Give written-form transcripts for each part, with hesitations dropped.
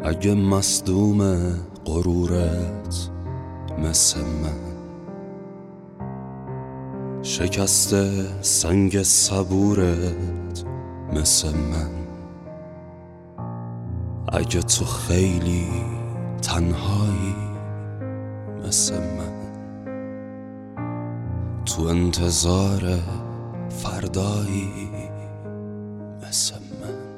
اگه مصدوم غرورت مثل من، شکسته سنگ صبورت مثل من، اگه تو خیلی تنهایی مثل من، تو انتظار فردایی مثل من.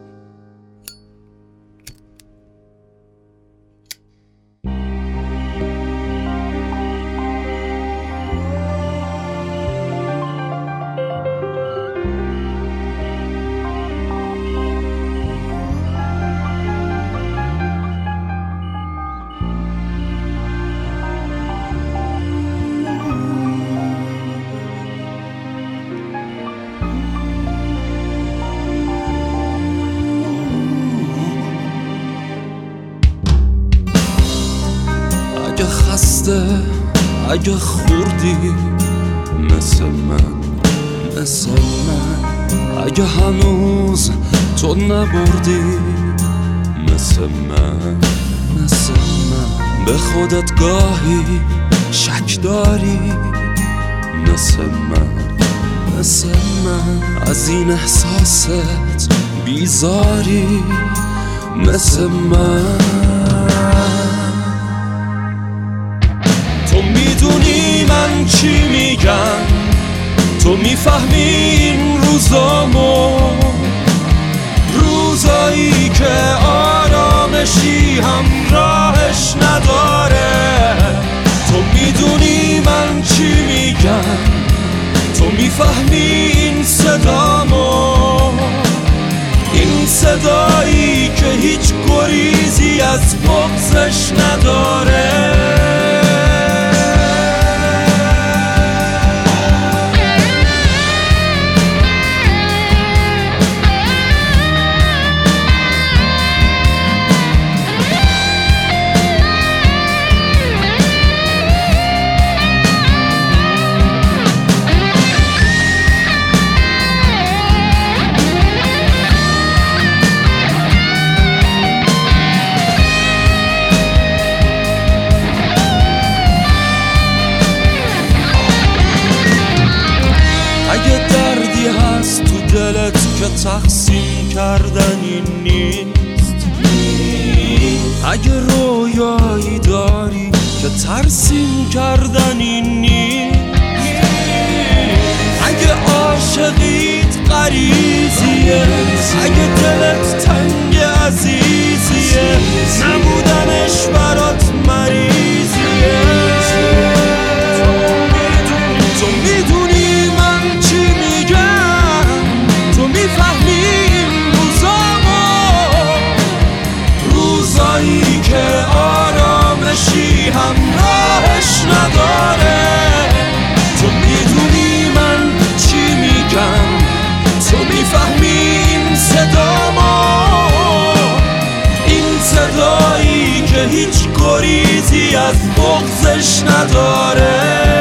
اگه خسته، اگه خوردی مثل من، مثل من، اگه هنوز تو نبردی مثل من، مثل من، به خودت گاهی شک داری مثل من، مثل من، از این احساست بیزاری مثل من. تو میدونی من چی میگم، تو میفهمی این روزامو، روزایی که آرامشی همراهش نداره. تو میدونی من چی میگم، تو میفهمی این صدامو، این صدایی که هیچ گریزی از بغضش نداره. اگه دردی هست تو دلت که تقسیم کردنی نیست، اگه رویایی داری که ترسیم کردنی نیست، اگه عاشقیت غریزیه، اگه دلت تنگ عزیزیه، نبودنش برات مریضیه. تو میدونی من چی میگم، تو میفهمی این روزامو، روزایی که آرامشی همراهش نداره. تو میدونی من چی میگم، تو میفهمی این صدامو، این صدایی که هیچ گریزی از بغضش نداره.